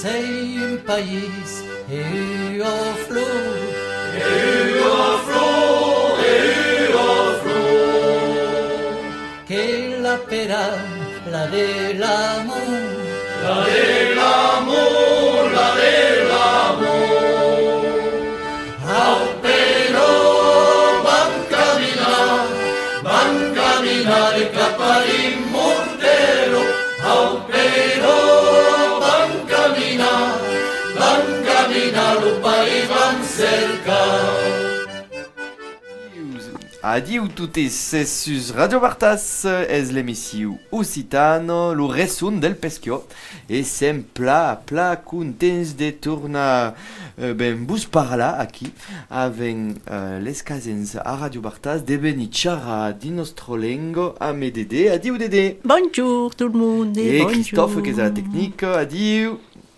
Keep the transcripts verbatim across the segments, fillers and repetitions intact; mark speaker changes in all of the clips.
Speaker 1: sei un país e o flor,
Speaker 2: e o flor, e o flor,
Speaker 1: che la pera, la dell'amor,
Speaker 2: la dell'amor, la dell'amor, au però van camminare, van camminare cap all'immortero, au però van camminare, van camminare, lo país van cercare.
Speaker 3: Adieu tutti, c'est sur Radio Bartas, es l'emissiu Occitano, lo resun del Peschio, e sem pla, pla contents de tornar uh, ben bus parla aquí, avec uh, les casens a Radio Bartas, de venir xarrar di nostro lengo a me Dede. Adieu Dede.
Speaker 4: Bonjour tout le monde.
Speaker 3: Et
Speaker 4: bonjour.
Speaker 3: Christophe qui est à la technique, adieu.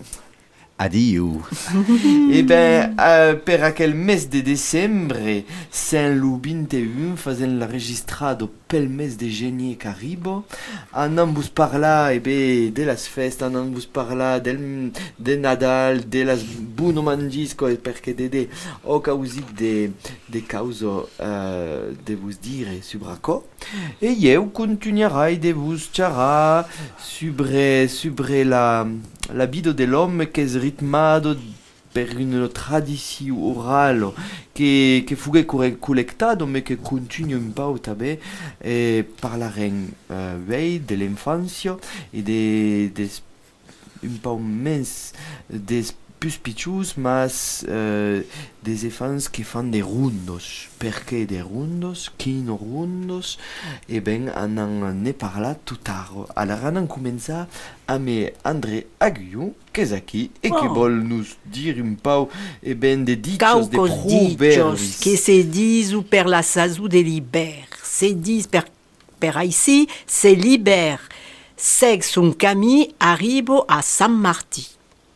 Speaker 5: Adieu.
Speaker 3: Eh ben, uh, per aquel mes de decembre, Saint lo vingt e un, fazen la registrado pel mes de gener qu'arribo, anam vos parlar, eh ben, de las festas, anam vos parlar del, de Nadal, de las buno mangisco, e perché dede, o causit de, de causo uh, de vos dire subraco, e eu continuerai de vos xarrar sobre, sobre la, la vida de l'homme che es ritmado per una tradició oral que, que fughe collectado mais que continue un peu també eh, parlarem uh, vei de l'infància i de, de un peu més des plus pitjos mas uh, des infants que fan de rundos perché de rundos, quino rundos e ben anan ne parlat tout tard alors anan començar amb André Aguillon que és aquí e que
Speaker 4: oh.
Speaker 3: vol nos dir un peu e ben de dichos,
Speaker 4: Caucos
Speaker 3: de proverbis
Speaker 4: dichos que se disent per la sazou de liber, se disent per, per ici, se liber, seg son camí arribo a Sant Martí.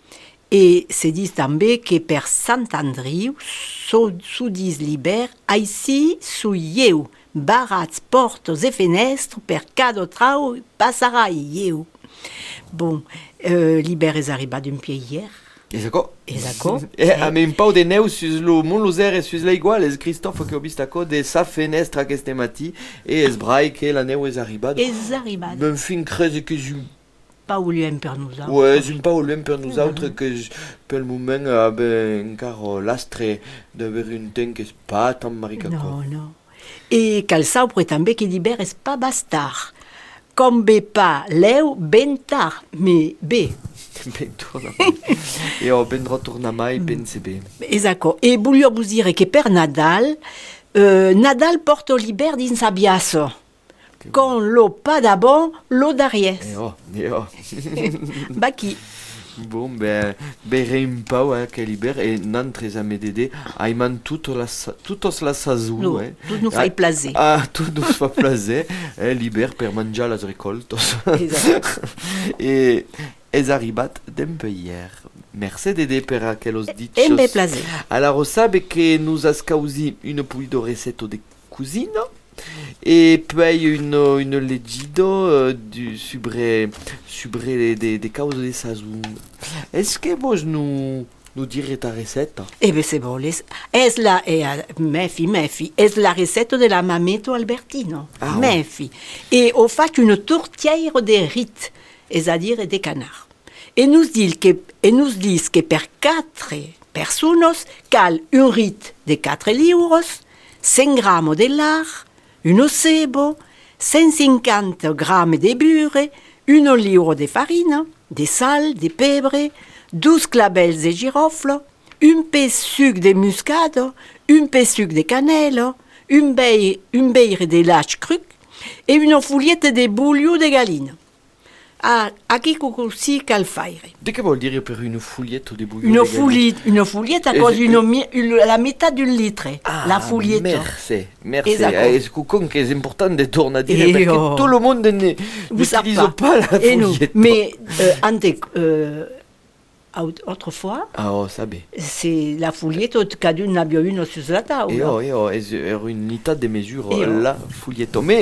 Speaker 4: Et se dit també que per Sant Andriu so, so dis liber, ici sou ieu, barats, portos e fenestres per cada trau passarà ieu. Bon, euh, liber és arribat d'un pied hier.
Speaker 3: és aco
Speaker 4: És aco
Speaker 3: e a me un peu de neu sus lo mon loser e sus la igual és Christophe que ho vist aco de sa fenestra aquest matí e és brai que la neu és arribat
Speaker 4: És arribat.
Speaker 3: ben fin crese que és un
Speaker 4: Pas oliem per nosaltres.
Speaker 3: ouais, és un peu olem per nosaltres que j- pel moment uh, ben, encara l'astre d'aver un temps que és pas tan marica
Speaker 4: No, no. E cal saupre també que l'hiver és pas bastar. Com bé pas l'eu ben tard, mais bé.
Speaker 3: ben torna mai e ho ben retorna mai pense bé
Speaker 4: Esatto. E voglio vos dire che per Nadal, euh, Nadal porta l'hiver dins sa biasso. Con lo pas d'abord, lo d'arrière.
Speaker 3: e oh, e oh.
Speaker 4: Bah qui?
Speaker 3: Bon, ben, bere un peu, hein, que l'hiver, et nantres a medede, aiman toutes las, toutes las sazou,
Speaker 4: No,
Speaker 3: hein.
Speaker 4: tout nous fait plaisir.
Speaker 3: Ah, tout nous fa plaisir, eh, l'hiver per manjar las recoltos.
Speaker 4: Esatto.
Speaker 3: e es arribat d'empeier. Merci Dede per aquellos dichos.
Speaker 4: E ben plaisir.
Speaker 3: Alors, sabe que nous has causi une pouille de recette de cuisine et puis une, une legido euh, du, sobre, sobre des de causes de sazou. Est-ce que vos nous, nous direz ta recette?
Speaker 4: Eh bien, c'est bon. Les... Es la... Eh, mefi, mefi. Es la recette de la mameto Albertino.
Speaker 3: Ah,
Speaker 4: mefi. Et on fait une tourtière de riz, c'est-à-dire des canards. Et nous disent que, et nous disent que per quatre personnes, cal un riz de quatre livres, cent grammes de lard, un cebo, cent cinquante grammes de beurre, un livre de farine, de sal, de pebre, douze clabels de girofle, un peu de sucre de muscade, un peu de sucre de cannelle, un beurre, un beurre de lâche cru et une fouillette de bouillon de galine. Ah, aquí aussi cal faire.
Speaker 3: De que vol dire per une fouillette de bouillon?
Speaker 4: Une
Speaker 3: de
Speaker 4: fouillette, une fouillette à
Speaker 3: Et
Speaker 4: cause
Speaker 3: je-
Speaker 4: d'une mi- une- la méthode d'une litre.
Speaker 3: Ah,
Speaker 4: la fouillette.
Speaker 3: Merci, merci.
Speaker 4: Esatto.
Speaker 3: Eh, c'est con que c'est important de tourner à dire
Speaker 4: Et
Speaker 3: parce que
Speaker 4: oh.
Speaker 3: tout le monde ne-
Speaker 4: Vous savez
Speaker 3: n'utilise pas. la
Speaker 4: Et nous,
Speaker 3: fouillette.
Speaker 4: mais euh, ante, euh, aut- autrefois,
Speaker 3: Ah, oh, ça bé.
Speaker 4: c'est la fouillette, cadune n'avait une sur la table.
Speaker 3: Et oh, et oh, es er une unité de mesure,
Speaker 4: Et oh.
Speaker 3: la fouillette. Mais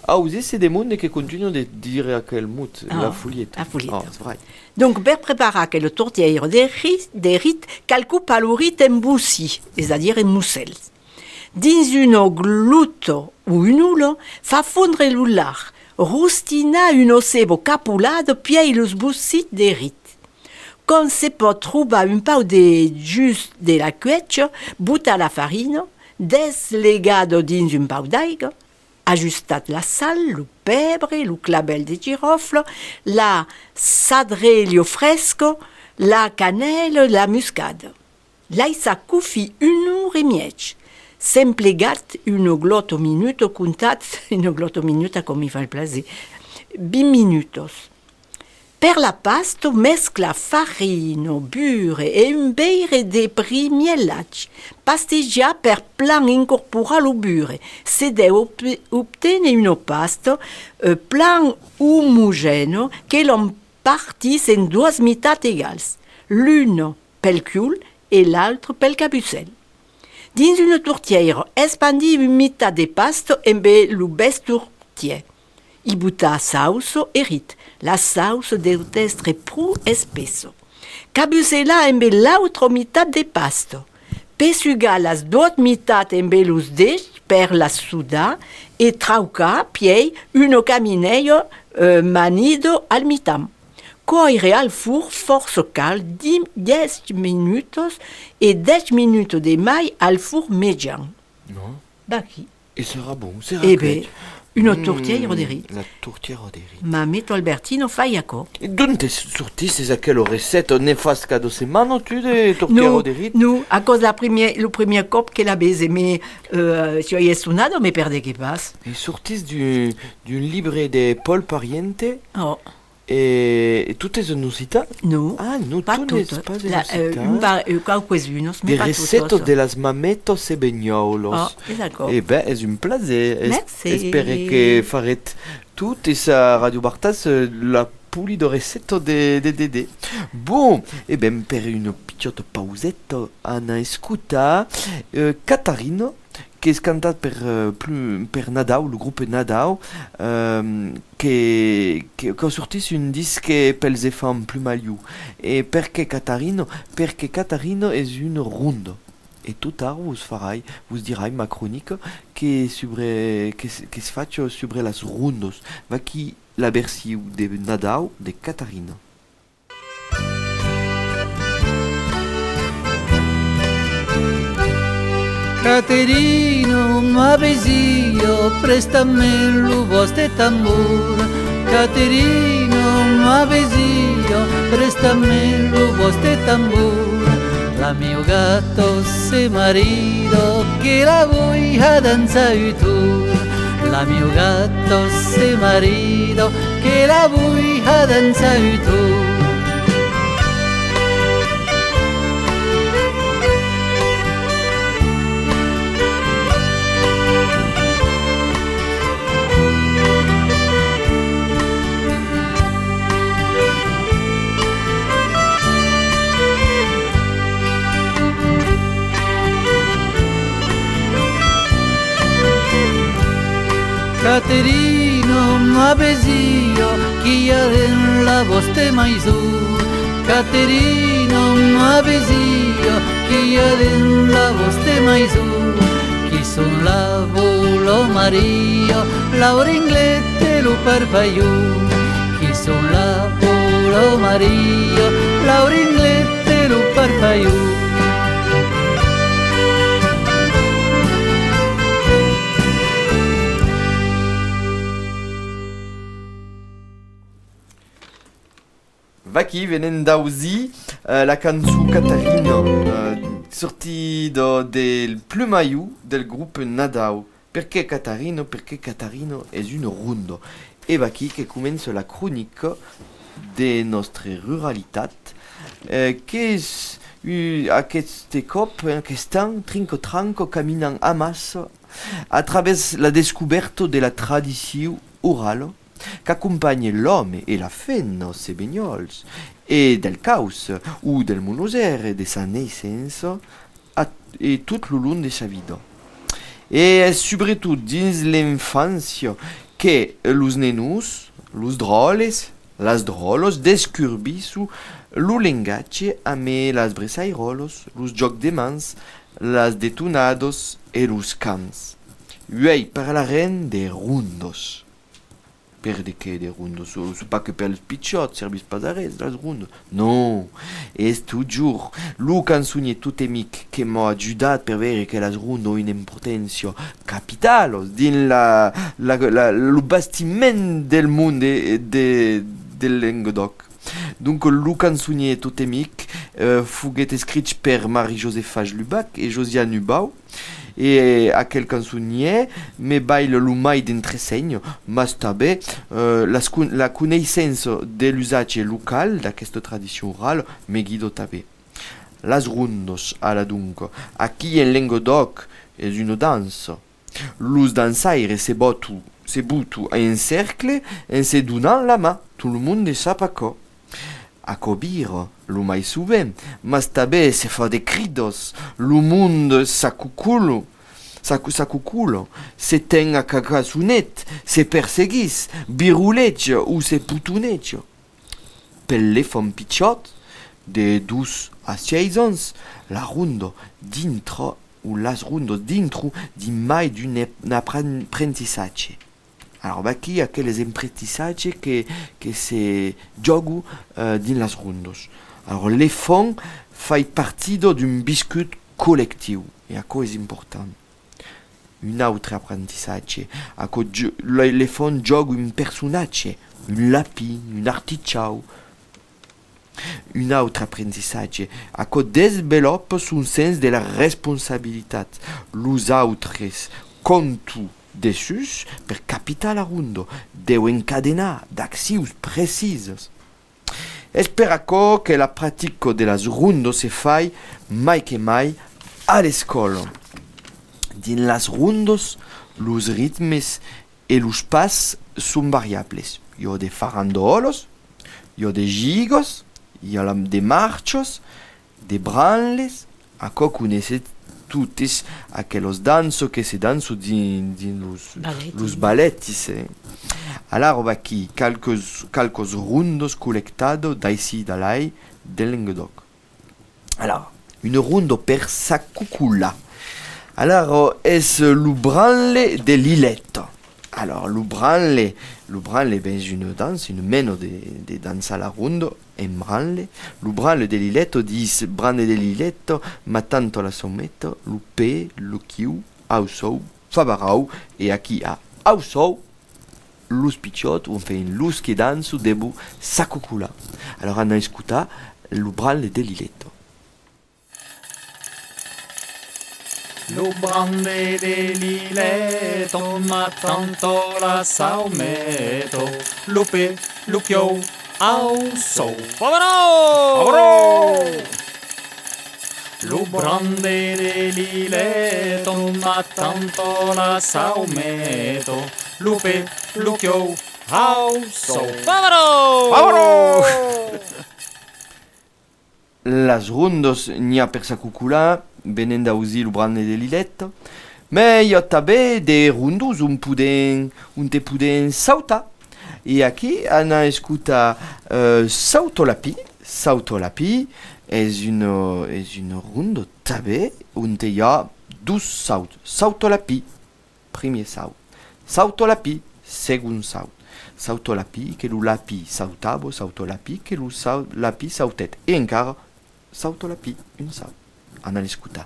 Speaker 3: Ah, vous c'est des mots qui continuent de dire à quel mot
Speaker 4: Ah,
Speaker 3: la fouillette.
Speaker 4: la fouillette.
Speaker 3: Ah, c'est vrai.
Speaker 4: Donc, per preparar quelle tortière des riz, des riz, calcu palorit en boussi, c'est-à-dire en moussels. Dins une gluto ou une ulo, fa fondre l'ular, rustina une cebo capulado piei los boussit des riz. Quand se pot trouver un peu de jus de la cuetcha, butta la farina, deslegado dins un peu d'aigua, ajustat la sal, le pebre, le clabel de girofle, la sadrelio fresco, la cannelle, la muscade. Laissa cufi une heure et miech. S'emplegat une glotto minuto contat, une glotto minuta comme il fa il plaisir, bim minutos. Per la pasto mescla farino, bure e un beire de primiellach. Pasteggia per plan incorpora lo bure. Se deve obtenere une pasto eh, plan omogeno che l'on partis en duas mitat egals. L'une pel cul e l'altre pel cabucel. Dins une tourtière, espandi une mitat de pasto en be lo best tourtier. I butta sauce e rit. La sauce deve essere più spesso. Cabucela en be l'altra mitat de pasto. Pesuga las dot mitat en be los dech per la suda e trauca piei uno camineio eh, manido al mitam. Coire al four force cal dix minutos e dix minutos de mai al four median.
Speaker 3: Non.
Speaker 4: Baki.
Speaker 3: Et sera bon, c'est
Speaker 4: Eh
Speaker 3: raclette.
Speaker 4: ben, une
Speaker 3: Mm,
Speaker 4: tortière de riz.
Speaker 3: La tourtière de riz.
Speaker 4: Ma metto Albertino faiaco.
Speaker 3: Et d'où t'es sorti ces quelle recette néfaste cadeau ces manos tu de tourtière
Speaker 4: Nous,
Speaker 3: de riz?
Speaker 4: nous, à cause la première, le premier cop qu'elle a baisé, mais euh, si elle est sonado, mais perde qui passe.
Speaker 3: Ils sortissent du, du livre de Paul Pariente
Speaker 4: Oh,
Speaker 3: et, et tout est nosita.
Speaker 4: nous,
Speaker 3: Ah, nous
Speaker 4: pas
Speaker 3: tout n'est
Speaker 4: toutes.
Speaker 3: pas
Speaker 4: La, euh,
Speaker 3: nosita.
Speaker 4: une par- euh, qualquesunos, mais
Speaker 3: Des
Speaker 4: pas
Speaker 3: recettes
Speaker 4: toutes.
Speaker 3: de las mametos e begnolos.
Speaker 4: Oh, c'est d'accord.
Speaker 3: Eh ben, c'est un plaisir. Es-
Speaker 4: Merci.
Speaker 3: Espérer que faret tout et sa Radio Bartas euh, la puli de recettes de, de Dédé. Bon, eh ben, per une petite pausette, Anna escuta euh, Catarino, che è cantato per, uh, plus, per Nadao, le groupe Nadao, um, che, che, che ha sortito un disque per le femmes plus maliu. E perché Catarino? Perché Catarino è un rondo. Et tout tard, vous farai, vous dirai ma chronique che sobre che, che se faccio sobre las rundos. Va qui la Bercy de Nadao de Catarino.
Speaker 1: Caterino, ma besio, préstame lo vostre tambur. Caterino, ma besio, préstame lo vostre tambur. La mio gatto se marido che la vuoi a danzare tu. La mio gatto se marido che la vuoi a danzare tu. Caterino, ma besio, chi ha la vostra mai su. Caterino, ma besio, chi ha la vostra mai su. Chi son la volo Mario, Laura Inglete lo parpaiù. Chi son la volo Mario, Laura Inglete lo parpaiù.
Speaker 3: Vaki venen dausi uh, la canzone Catarino uh, sorti do, del Plumaiu del groupe Nadao. Perché Catarino? Perché Catarino è un rondo. E Vaki che comincia la chronique de nostre ruralitat uh, che uh, aquest cop aquestan trinco tranco caminant a massa a travers la descoberta de la tradició oral qu'accompagne l'homme et la femme, ses bagnols, et del caos ou del monoser de sa naissance et tout le long de sa vie. Et surtout dins l'infance que los nenus, los droles, las drolos descurbisu lo lengache ame las bresairolos, los joc de mans, las detonados e los cans. Uei parlaren de rundos. Per de que de rundos? C'est pas que per les pitchots, servis pas a res, las rundos. Non, es toujours lo canzonier tout emic que m'ha ajudat per vere que las rundos in importancia capitalos din la, la, la, lo bastiment del món de, de, del Languedoc. Donc lo canzonier tout emic euh, fuguet escrit per Marie-Josepha Lubac e Josiane Hubau. Et à quel canzonier me baile lo mai d'entresegno, mas també euh, la, la connaissance de l'usage local d'aquesta tradition orale me guido també. Las rundos, ala dunque, aquí en Languedoc és una dansa. Los dansaires se botu, se butu en cercle en se donant la mà, tout le monde sap acò. A cobir, lo mai souvent, mas també se fa de cridos, lo monde s'acuculo, s'acuculo, se ten a cagasonet, se perseguis, biruleig ou se putoneig. Pel le fam pitchot, de dus a seis ans, la rundo dintro, ou las rundos dintro, di mai d'un apprentissage. Alors, aquí, aqueles aprentissages que, que se jogu uh, din las rundos. Alors, les fonds fai partido d'un biscut collectiu, et acco és important. Un autre apprentissage, acco les fonds jogu un personnage, un lapin, un artichau. Un autre apprentissage, acco développe son sens de la responsabilitat. Los autres contu dessus per capitar la rundo, deu encadenar d'accions precises. És per acò que la pràctica de las rundos se fai mai que mai a l'escola. Din las rundos, los ritmes e los pas són variables. Hi ha de farandolos, hi ha de gigos, hi ha de marchos, de branles, acò coneixet tutis aquellos danzo que se danzo din, din los, los balletis. Eh. Alors aquí, calcos, calcos rundos collectados daici dalai del Languedoc. Alors, une rundo per s'acucula. Alors, es lo branle de Lilletto. Alors, lo branle, lo branle, ben, c'est une danse, une meno de, de danse à la rundo, en branle. Lo branle de Lilletto dis branle de Lilletto, ma tanto la sommetto, lo pe, lo chiu, ausou, fabarau, e aquí a ausou, los pitchot, on fait une luz che danzo debu s'acucula. Alors, on a escuta lo branle de Lilletto.
Speaker 6: Lo branle de Lilletto, ma tanto la saumetto, lo pe, lo chio, au so, favaro, favaro. Lo branle de Lilletto, ma tanto la saumetto, lo pe, lo chio, au so, favaro, favaro.
Speaker 3: Las rundos n'hi ha per s'acucula, venen d'ausi lo branle de Lilletto, mais hi ha també de rundos un puden, un te puden sauta. Et aquí on a escuta uh, Sautolapi. Sautolapi és une, és une rundo també on hi ha dos saut. Sautolapi, primer saut. Sautolapi, segon saut. Sautolapi, que lo lapi sautavo, Sautolapi, que lo saut, lapi sautet. Et encara Sautolapi, un saut. On a l'escuta.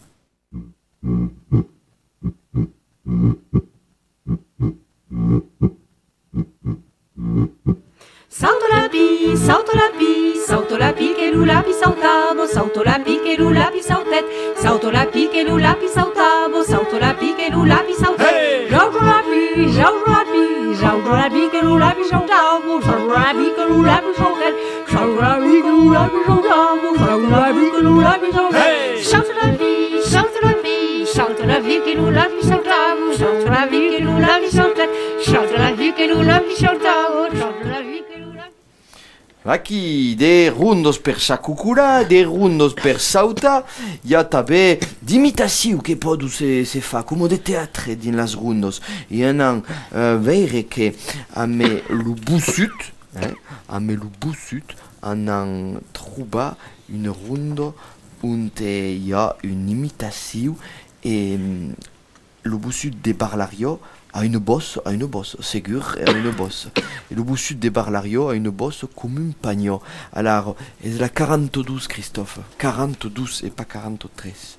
Speaker 7: Sautolapi, Sautolapi, Sautolapi, che lo lapi sautavo, Sautolapi, che lo lapi sautet, Sautolapi, che lo lapi sautavo, Sautolapi, che lo lapi sautet. Sautolapi, Sautolapi, Sautolapi, che lo lapi sautavo, Sautolapi, che lo lapi sautet, Sautolapi, che lo lapi sautavo, Sautolapi, che lo lapi sautet. Sautolapi, Sautolapi, Sautolapi, che lo lapi sautavo, Sautolapi, che lo lapi sautet, Sautolapi, che lo lapi sautavo, Sautolapi, che lo lapi.
Speaker 3: Aquí, de rundos per Sacucula, de rundos per Sauta, hi ha també d'imitació que podu se, se fa, com de teatre din las rundos. I anan uh, veure que ame lo bussut, eh, ame lo bussut, anan troba une rundo on hi ha une imitació et le bussut de Barlario a une bosse, a une bosse, ségur, a une bosse. Et le bussut de Barlario a une bosse comme un pagnon. Alors, c'est la quarante-douze, Christophe. quarante-douze et pas quarante-treize.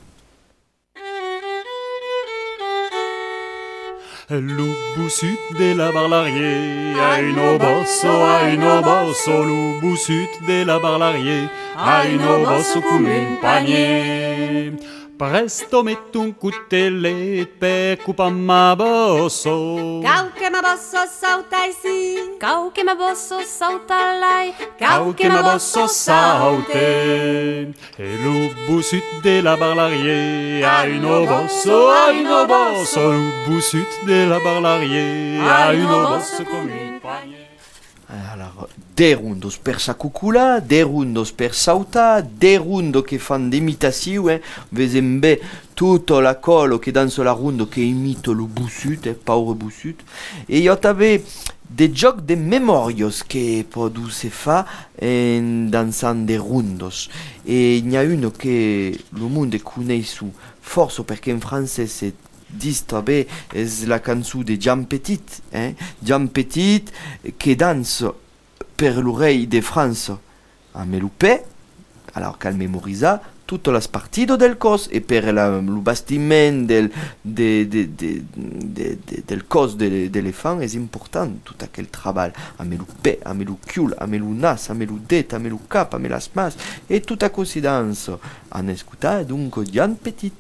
Speaker 6: Le bussut de la Barlarier a une bosse, a une bosse. Le bussut de la Barlarier a une bosse comme un panier. Presto metto un cutellet per couper ma bosso.
Speaker 7: Cau che ma bosso sautai sì, cau che ma bosso sauta lai, cau che ma bosso saute.
Speaker 6: Et le bussut de la Barlarier a une bosse, a une bosse. Le bussut de la Barlarier a une bosse comme un panier.
Speaker 3: Alors, des rundos per Sacucula, des rundos per Sauta, des rundos che fan d'imitazione, eh? Vesem bé tutto la colo che danse la rundo che imita lo bussut, eh? Paure bussut. E io t'ave des giocs de memorios che podu se fa en dansant de rundos. E il y a uno che lo monde connaisse forse perché in francese c'est Distrabe es la canzone de Jean Petit, eh? Jean Petit che danse per l'oreille de France a Meloupé, alors qu'elle mémorisa toutes les parties del cos et per la, le bastiment del, de, de, de, de, de, del cos de, d'éléphant est important, tout aquel travail a Meloupé, a Meloucule, a Melounas, a Meloudet, a Meloucap, a Melasmas et tout à coïncidence en écoutant donc Jean Petit.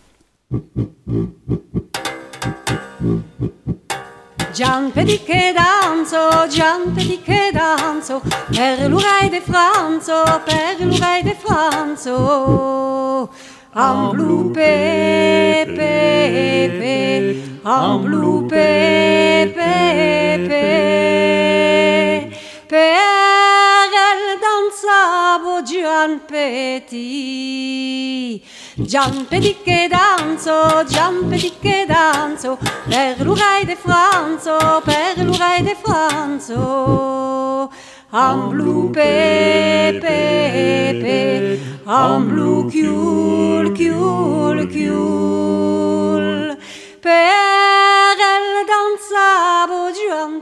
Speaker 7: Gian Petit che danzo, Gian Petit che danzo, per l'oreille de Franzo, per l'oreille de Franzo. En blue pepe, en blue pepe, per el danzavo Gian Petit. Gian Petit che danzo, Gian Petit che danzo, per l'oreille de Franzo, per l'oreille de Franzo. En blue pepe, en blue chiul, chiul, chiul, per el danzavo Gian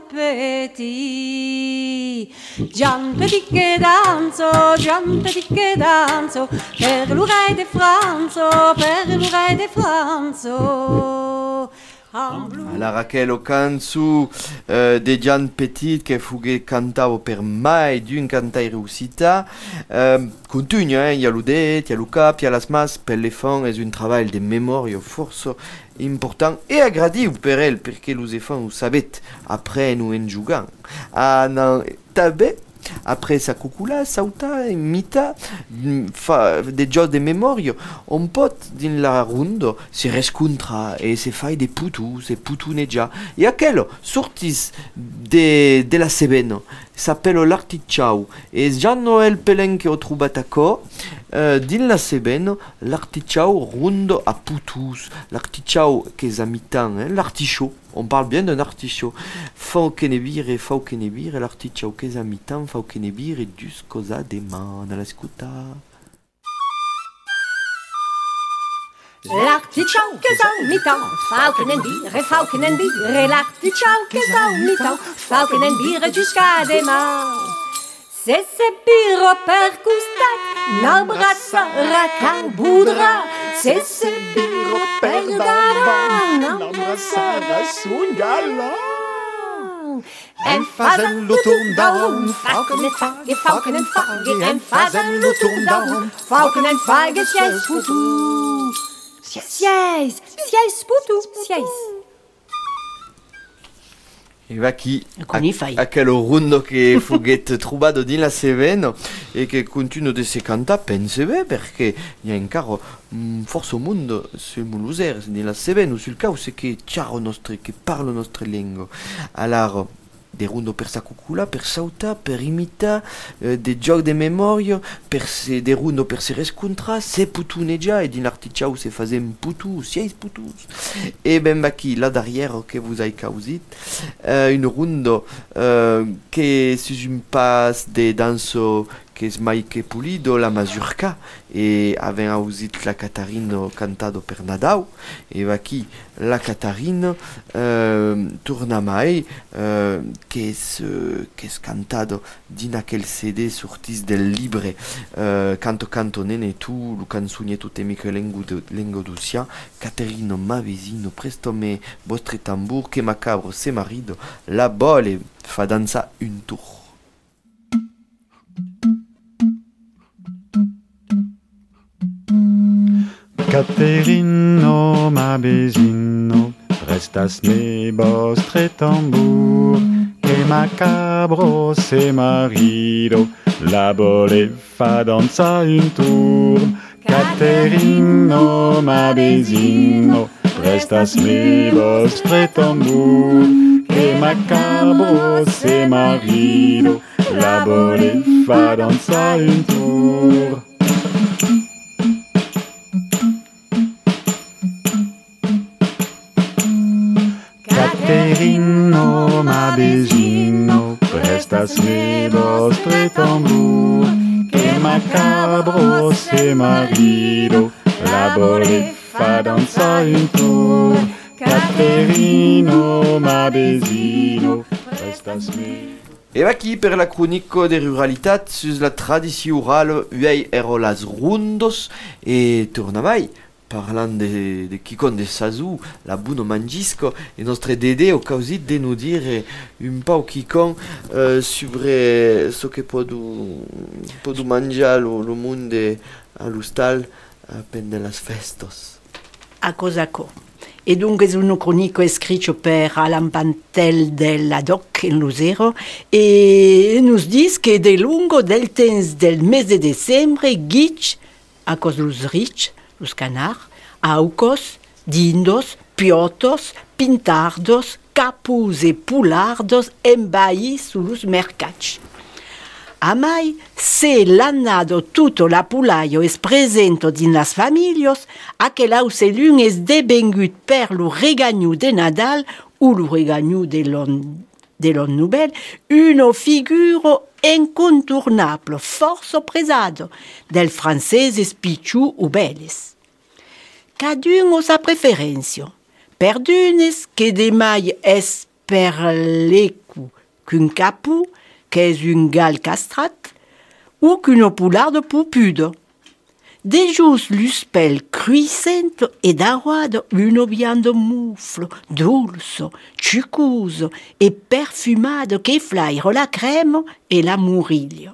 Speaker 7: Petit. Gian Petit che danzo, Gian Petit che danzo, per l'oreille de Franzo, per l'oreille de Franzo.
Speaker 3: Alors aquel canzu uh, de Jean Petit che fu cantavo per mai d'un cantai riuscita uh, continua, eh? Il y a l'udet, il y a l'ucap, il y a las mas per les enfants è un travail de mémoire force important et agradiu per elle perché los enfants ho sabet apprenu en jugant ah non tabè. Après Sacucula, Sauta, Mita, fa des jeux de mémoire, on pot din la rundo se rescontra e se fai de putu, se putuneja. E aquello sortis de, de la sebeno, s'appelle l'artichau. E Jean Noël Pelen che ho trobat acco, uh, din la sebeno, l'artichau rundo a putus, l'artichau che es a mitan, eh, l'artichaut. On parle bien d'un artichaut. Fauquenebir et Fauquenebir, et l'artichaut che es a mitan, Fauquenebir et dus cosa de man à la scuta.
Speaker 7: L'artichaut che es a mitan, Fauquenebir et Fauquenebir, et l'artichaut che es a mitan, Fauquenebir et jusqu'à des man. C'est ce biro per costat, n'abraça racan boudra. C'est ce biro per dara, n'abraça rasun galant. En fazen l'autour d'homme, fauken en fag, fauken en fag, en fazen l'autour d'homme, fauken en fag, sies poutou. Sies, sies, sies poutou, sies.
Speaker 3: E va chi
Speaker 4: a,
Speaker 3: a quello rundo che fughet trovato din la Seveno e che continua di se cantare penseve perché il y a ancora um, forse un mondo sul Muluser din la Seveno sul caso che chiaro nostre che parlo nostre lingue allora de rundo per sa cucula, per sauta, per imita, eh, de gioc de memoria, per se, de rundo per se rescontra, se putunegia, e din l'articciau se fazem putu, sieis putus. E ben baki, là derrière, que vous avez causit, euh, une rundo euh, que sus un pas de danso que es mai que pulido la mazurka e aven ausit la Catarina cantado per Nadau e baki la Catarina euh, torna mai euh, que es euh, que es cantado din aquel C D sortis del libre euh, canto canto nene tu lu canzugneto temi que lengo lengo ducia Caterino ma vesino presto me vostre tambour que macabro se marido la bole fa danza un tour.
Speaker 6: Caterino, ma besino, prestas me vostre tambur, che macabro se marido, la bole fa danza un tour. Caterino, ma besino, prestas me vostre tambur, che macabro se marido, la bole fa danza un tour. Caterino, ma besino, prestas me vostre tambur, che macabro se marido, la bole fa danza un tour. Caterino, ma besino, prestas me...
Speaker 3: E aquí per la cronico de ruralitat sus la tradició oral uei ero las rundos e torna mai parlant de, de Kikon de Sazou, la buno mangisco, e nostre Dede o causit de nous dire un pau Kikon uh, sobre so che podu, podu mangiare lo, lo munde all'ustal pen de las festos.
Speaker 4: A Cosaco. E dunque è un cronico scritto per Alan Pantel della D O C in Lucero e nos dice che de lungo del temps del mese de dicembre gich a cos los rich, los canars, aucos, dindos, piotos, pintardos, capus e pulardos embaïs su los mercats. A mai, se l'annado tutto la pulaio es presento din las familios, aquel aucelun es debengut per lo regagnu de Nadal ou lo regagnu de l'on, de l'on nouvel, uno figuro incontournable, forzo presado, del franceses picciu ou beles. Cadun o sa preferencio, perdunes que de mai es per l'ecu qu'un capu, qu'est un gal castrat, ou qu'une poularde pupude. De jus l'uspel cruissent et d'aroide une viande moufle, dulce, chucuse et perfumade que flaire la crème et la mourille.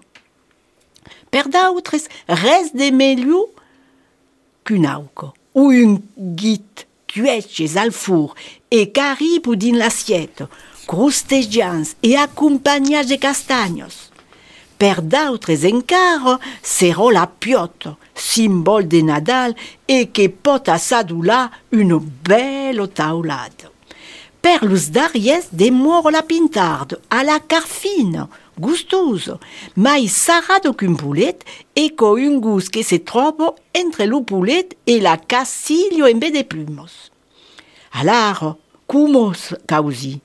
Speaker 4: Per d'autres, res de meliu qu'un auco, ou un guit cueches al four et caribou din l'assiette, crustejans e accompagnats de castagnos. Per d'autres encara, serò la piotto, simbol de Nadal e che pot assadular una bella taulada. Per los darriers de moro la pintarde, a la carfina, gustoso, mai sarado qu'un poulet e co un gust que se trovo entre lo poulet e la casillo en vez de plumos. Alar, cumos causi?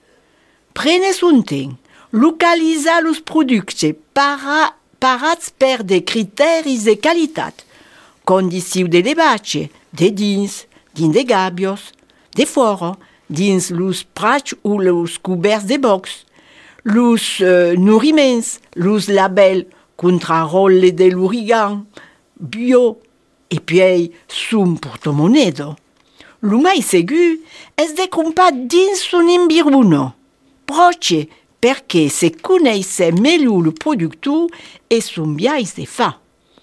Speaker 4: Prenes un temps, localiza los productes para, parats per de criteris de qualitat, condiciu de levache, de dins, dins de gabios, de fora, dins los prats ou los coberts de box, los euh, nouriments, los labels contra rolle de l'origan, bio, e puis sum portomonedo. Lo mai segu es de compar dins un imbirbuno. Proche, perché se coneisse meglio il producto e son biais de fa.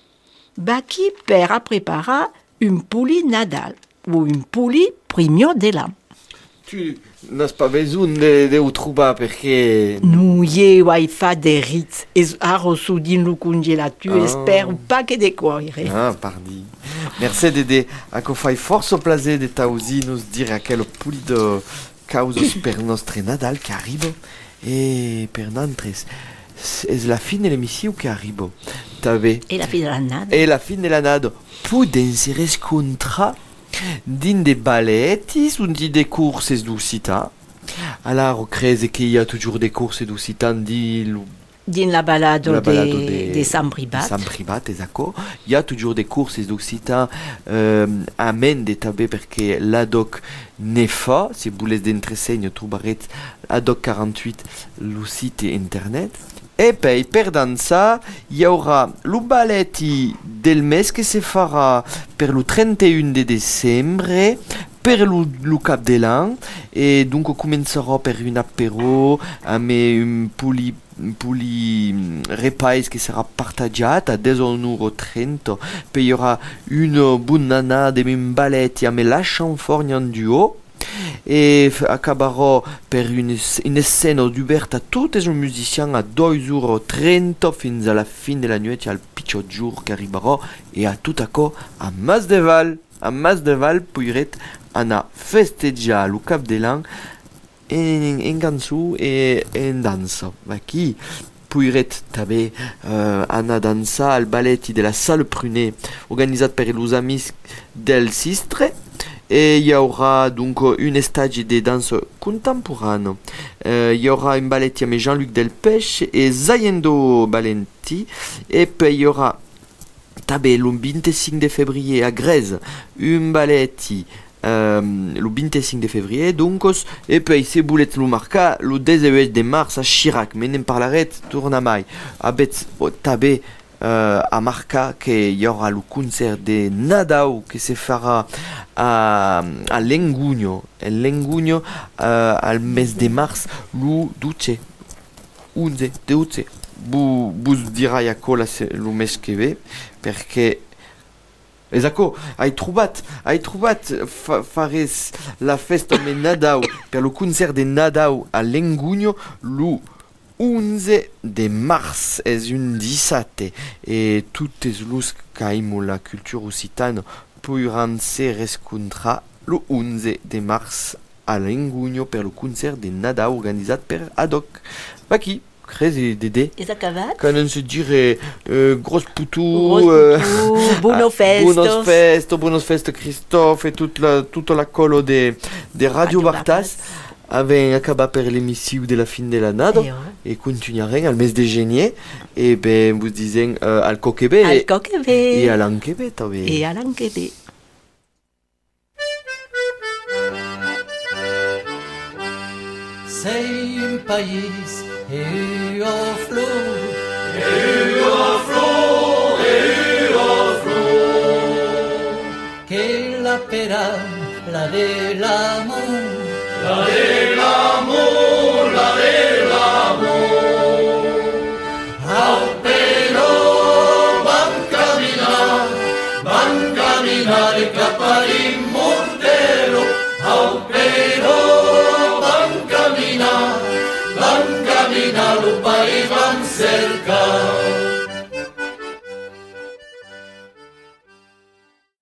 Speaker 4: Baki per a preparar un puli Nadal ou un puli primio de l'an.
Speaker 3: Tu n'as pas besoin de, de ho trobar perché...
Speaker 4: Nu io ai fa de rits e arrosu din lo congelatiu ah. Espero pas che de cuoire.
Speaker 3: Ah, pardi. Merci Dede, a co fai forso plaser de tausi nos dire a quel puli de... causos per nostre Nadal che arrivo e per nantres è la fine dell'emissione che arrivo. Tave.
Speaker 4: E la fine dell'annata.
Speaker 3: E la fine dell'annata poden si riscontra din de balletti sunt di de courses d'Occità. Alors crese che hi ha toujours de courses d'Occità di
Speaker 4: Din la balado,
Speaker 3: la balado
Speaker 4: de,
Speaker 3: de,
Speaker 4: de Sant Privat.
Speaker 3: Sant Privat, esatto. Il y a toujours des courses d'Occità euh, a Mende també perché l'Adoc ne fa. Si volete d'entresegno trobarete Adoc quarante-huit lo site internet. E poi per danza il y aura lo balletti del mes che si farà per lo trentuno di dicembre per lo, lo cap de l'an e dunque comincerò per un apéro amb un puli un puli repais che sarà partagiata a dodici euro trenta. Poi il y aura una buonana de un balletti amb la chanforgne en duo e acabarò per une, une scène ouverte a tutti i musiciens a due euro trenta fins alla fine della notte al piccio giorno che arriverò e a tutto co a Masdeval a Masdeval poiret anar festeggiare lo cap de l'an in, in cançó e in dansa. Aquí poiret també uh, anar a dansar al balletti della Salle Prunet organitzat per los amics del Sistre. Et il y aura donc une stage de danse contemporaine. Euh, il y aura un balletti avec Jean-Luc Delpech et Zayendo Balenti. Et puis il y aura també le vingt-cinq de février à Grèce un balletti euh, le vingt-cinq de février donc et puis si vous voulez le marquer le dix-huit de mars à Chirac mais n'en parlerai tourna mai avec també Uh, a marcar qu'il y aura le concert de Nadal qui se fera à, à Lengugno, à Lengugno uh, al mes de mars, le douze, onze, douze. Vous vous dirai à quoi le mes que ve, perché esatto, hai trobat, hai trobat fa, fares la festa de Nadal per le concert de Nadal à Lengugno, le onze de mars es un dissabte e tuttes los caimo la cultura occitana podran se rescontrar lo onze de mars a Lengugno per lo concert de Nadal organitzat per Adoc. Aquí, crezi Dede?
Speaker 4: És acabat?
Speaker 3: Quand on se dirait euh, gros putu,
Speaker 4: Gros
Speaker 3: euh,
Speaker 4: putu, buono festos.
Speaker 3: buonos festo, buonos festo Christophe e tutta la, tutta la colo de, de Radio, Radio Bartas. Avem acabat per l'emissione della fine della nada e continuerem al mes de genier e ben vos disen uh, al coquebe
Speaker 4: al coquebe
Speaker 3: e al anquebe també.
Speaker 4: E al anquebe.
Speaker 1: Sei un país e o flor
Speaker 2: e o flor e o flor
Speaker 1: che la pera la de l'amor
Speaker 2: la de l'amor, la de l'amor. Au però van caminar, van caminar cap a l'immortero. Au però van caminar, van caminar, el país van cercar.